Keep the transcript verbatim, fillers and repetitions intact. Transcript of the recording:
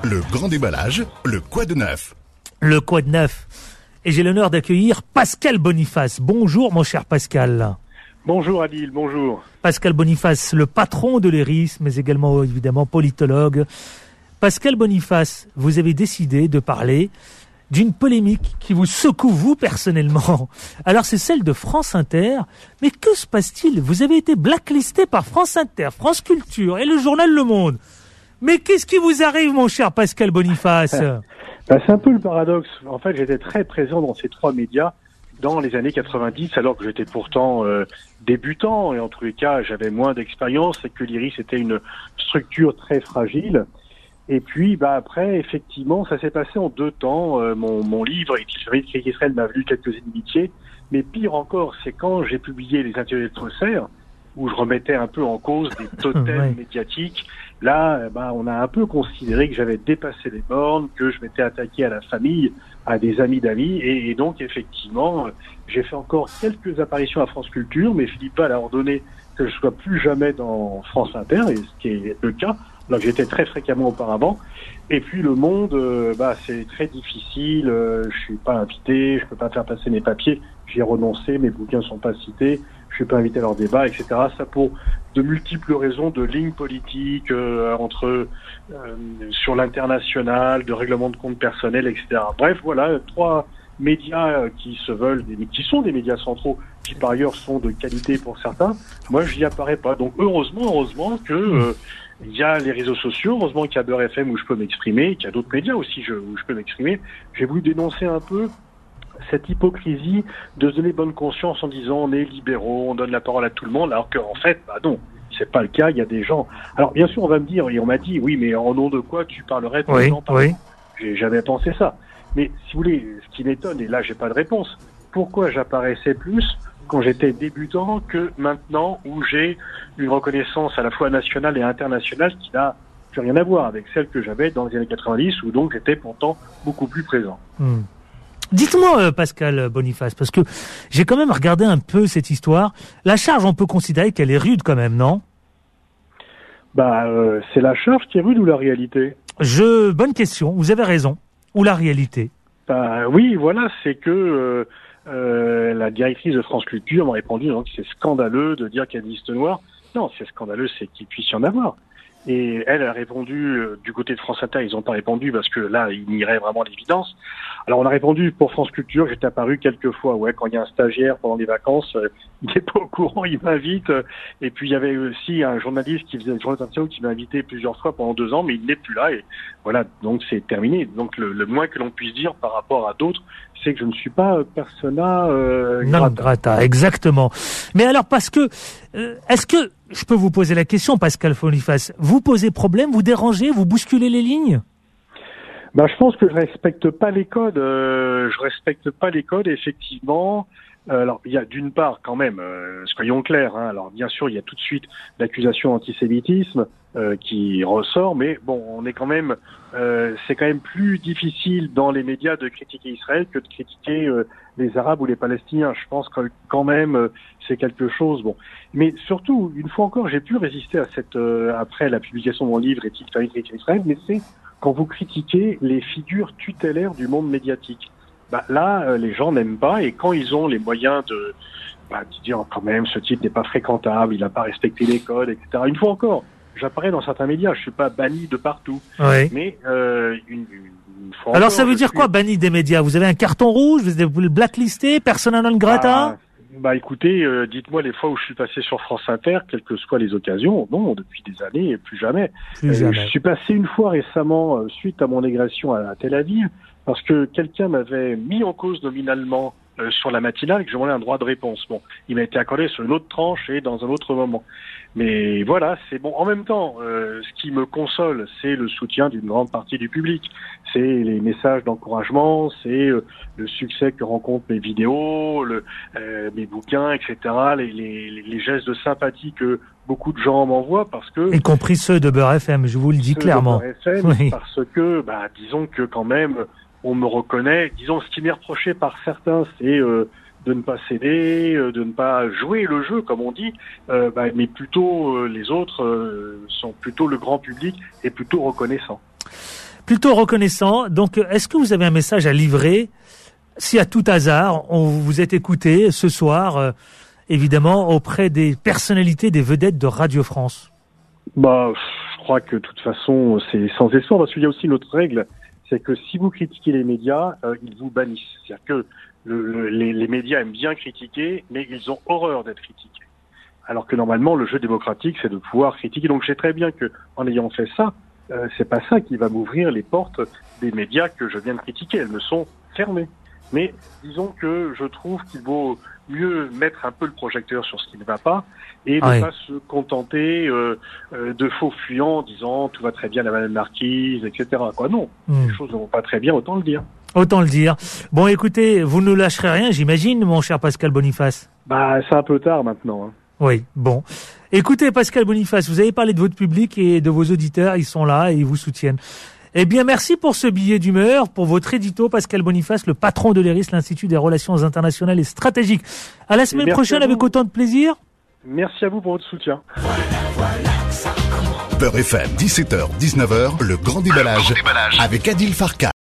Le grand déballage, le quoi de neuf. Le quoi de neuf. Et j'ai l'honneur d'accueillir Pascal Boniface. Bonjour mon cher Pascal. Bonjour Adil, bonjour. Pascal Boniface, le patron de l'E R I S, mais également évidemment politologue. Pascal Boniface, vous avez décidé de parler d'une polémique qui vous secoue vous personnellement. Alors c'est celle de France Inter. Mais que se passe-t-il? Vous avez été blacklisté par France Inter, France Culture et le journal Le Monde. Mais qu'est-ce qui vous arrive mon cher Pascal Boniface? Ben, c'est un peu le paradoxe. En fait, j'étais très présent dans ces trois médias dans les années quatre-vingt-dix, alors que j'étais pourtant euh, débutant, et en tous les cas, j'avais moins d'expérience, et que l'I R I S était une structure très fragile. Et puis, bah après, effectivement, ça s'est passé en deux temps. Euh, mon, mon livre, Est-il Israël, m'a valu quelques inimitiés. Mais pire encore, c'est quand j'ai publié Les Intellectuels de Faussaire, où je remettais un peu en cause des totems ouais. médiatiques. Là, bah, on a un peu considéré que j'avais dépassé les bornes, que je m'étais attaqué à la famille, à des amis d'amis, et, et donc effectivement, j'ai fait encore quelques apparitions à France Culture, mais Philippe Ball a ordonné que je sois plus jamais dans France Inter, et ce qui est le cas, alors que j'étais très fréquemment auparavant. Et puis le Monde, euh, bah c'est très difficile, euh, je suis pas invité, je peux pas faire passer mes papiers, j'ai renoncé, mes bouquins sont pas cités, je suis pas invité à leur débat, et cetera. Ça pour de multiples raisons de lignes politiques euh, entre euh, sur l'international, de règlement de compte personnel, et cetera. Bref, voilà trois médias qui se veulent, des, qui sont des médias centraux, qui par ailleurs sont de qualité pour certains. Moi, je n'y apparais pas. Donc heureusement, heureusement que euh, il y a les réseaux sociaux, heureusement qu'il y a Beurre F M où je peux m'exprimer, qu'il y a d'autres médias aussi je, où je peux m'exprimer. J'ai voulu dénoncer un peu cette hypocrisie de se donner bonne conscience en disant on est libéraux, on donne la parole à tout le monde, alors qu'en fait, bah non, c'est pas le cas, il y a des gens... Alors bien sûr, on va me dire, et on m'a dit, oui, mais en nom de quoi tu parlerais de oui, gens par oui. J'ai jamais pensé ça. Mais si vous voulez, ce qui m'étonne, et là j'ai pas de réponse, pourquoi j'apparaissais plus quand j'étais débutant que maintenant où j'ai une reconnaissance à la fois nationale et internationale qui n'a plus rien à voir avec celle que j'avais dans les années quatre-vingt-dix, où donc j'étais pourtant beaucoup plus présent. Hmm. Dites-moi, euh, Pascal Boniface, parce que j'ai quand même regardé un peu cette histoire. La charge, on peut considérer qu'elle est rude quand même, non? Bah, euh, c'est la charge qui est rude ou la réalité? Je, bonne question. Vous avez raison. Ou la réalité? Bah oui, voilà, c'est que euh, euh, la directrice de France Culture m'a répondu hein, que c'est scandaleux de dire qu'il y a des listes noires. Non, c'est scandaleux, c'est qu'il puisse y en avoir. Et elle a répondu, euh, du côté de France Inter, ils n'ont pas répondu parce que là, il nierait vraiment l'évidence. Alors on a répondu pour France Culture, j'étais apparu quelques fois, ouais, quand il y a un stagiaire pendant les vacances, euh, il n'est pas au courant, il m'invite. Euh, et puis il y avait aussi un journaliste qui faisait le journal d'interview qui m'a invité plusieurs fois pendant deux ans, mais il n'est plus là. Et voilà, donc c'est terminé. Donc le, le moins que l'on puisse dire par rapport à d'autres, c'est que je ne suis pas euh, persona euh, non grata. grata, exactement. Mais alors parce que, euh, est-ce que je peux vous poser la question, Pascal Boniface, vous posez problème, vous dérangez, vous bousculez les lignes? Ben, je pense que je respecte pas les codes. Euh, je respecte pas les codes, effectivement. Euh, alors, il y a d'une part, quand même, euh, soyons clairs. Hein, alors, bien sûr, il y a tout de suite l'accusation antisémitisme euh, qui ressort, mais bon, on est quand même. Euh, c'est quand même plus difficile dans les médias de critiquer Israël que de critiquer euh, les Arabes ou les Palestiniens. Je pense que quand même, euh, c'est quelque chose. Bon, mais surtout, une fois encore, j'ai pu résister à cette euh, après la publication de mon livre Est-il permis de critiquer Israël, mais c'est quand vous critiquez les figures tutélaires du monde médiatique. Bah, là, euh, les gens n'aiment pas, et quand ils ont les moyens de, bah, de dire quand même ce type n'est pas fréquentable, il n'a pas respecté les codes, et cetera. Une fois encore, j'apparais dans certains médias, je suis pas banni de partout, oui. mais euh, une, une fois Alors encore, ça veut dire suis... quoi, banni des médias? Vous avez un carton rouge, vous êtes blacklisté, persona non grata? Bah, bah écoutez, euh, dites-moi les fois où je suis passé sur France Inter, quelles que soient les occasions. Non, depuis des années, et plus jamais. Plus euh, jamais. Je suis passé une fois récemment, euh, suite à mon agression à, à Tel Aviv, parce que quelqu'un m'avait mis en cause nominalement euh, sur la matinale et que je demandais un droit de réponse. Bon, il m'a été accordé sur une autre tranche et dans un autre moment. Mais voilà, c'est bon. En même temps, euh, ce qui me console, c'est le soutien d'une grande partie du public. C'est les messages d'encouragement, c'est euh, le succès que rencontrent mes vidéos, le, euh, mes bouquins, et cetera. Les, les, les gestes de sympathie que beaucoup de gens m'envoient parce que... Y compris ceux de Beurre F M, je vous le dis ceux clairement. De Beurre F M, oui. Parce que, bah, disons que quand même, on me reconnaît. Disons, ce qui m'est reproché par certains, c'est... Euh, de ne pas céder, de ne pas jouer le jeu, comme on dit, euh, bah, mais plutôt euh, les autres euh, sont plutôt le grand public et plutôt reconnaissants. plutôt reconnaissant. Donc, est-ce que vous avez un message à livrer si à tout hasard, on vous est écouté ce soir, euh, évidemment, auprès des personnalités, des vedettes de Radio France? Bah, je crois que de toute façon, c'est sans espoir, parce qu'il y a aussi une autre règle, c'est que si vous critiquez les médias, euh, ils vous bannissent. C'est-à-dire que le, le, les, les médias aiment bien critiquer, mais ils ont horreur d'être critiqués. Alors que normalement, le jeu démocratique, c'est de pouvoir critiquer. Donc, je sais très bien que, en ayant fait ça, euh, c'est pas ça qui va m'ouvrir les portes des médias que je viens de critiquer. Elles me sont fermées. Mais disons que je trouve qu'il vaut mieux mettre un peu le projecteur sur ce qui ne va pas et ne ouais. pas se contenter euh, euh, de faux fuyants en disant tout va très bien la Madame Marquise, et cetera. Quoi, non, mmh. les choses ne vont pas très bien, autant le dire. Autant le dire. Bon, écoutez, vous ne lâcherez rien, j'imagine, mon cher Pascal Boniface. Bah, c'est un peu tard maintenant. Hein. Oui, bon. Écoutez, Pascal Boniface, vous avez parlé de votre public et de vos auditeurs, ils sont là et ils vous soutiennent. Eh bien, merci pour ce billet d'humeur, pour votre édito, Pascal Boniface, le patron de l'E R I S, l'Institut des Relations Internationales et Stratégiques. À la semaine prochaine avec autant de plaisir. Merci à vous pour votre soutien. Beurre F M, dix-sept heures, dix-neuf heures, le grand déballage avec Adil Farkan.